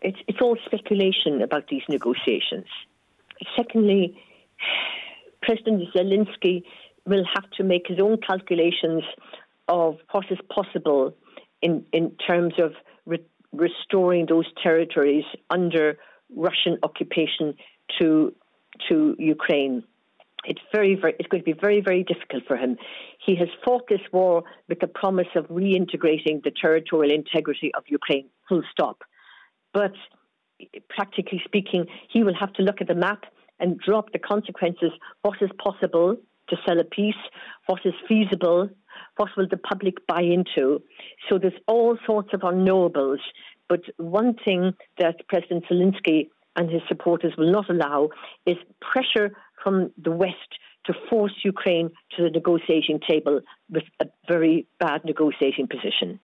it's all speculation about these negotiations. Secondly, President Zelensky will have to make his own calculations of what is possible in terms of restoring those territories under Russian occupation to Ukraine. It's going to be very, very difficult for him. He has fought this war with the promise of reintegrating the territorial integrity of Ukraine, full stop. But practically speaking, he will have to look at the map and draw up the consequences. What is possible to sell a peace? What is feasible? What will the public buy into? So there's all sorts of unknowables. But one thing that President Zelensky and his supporters will not allow is pressure from the West to force Ukraine to the negotiating table with a very bad negotiating position.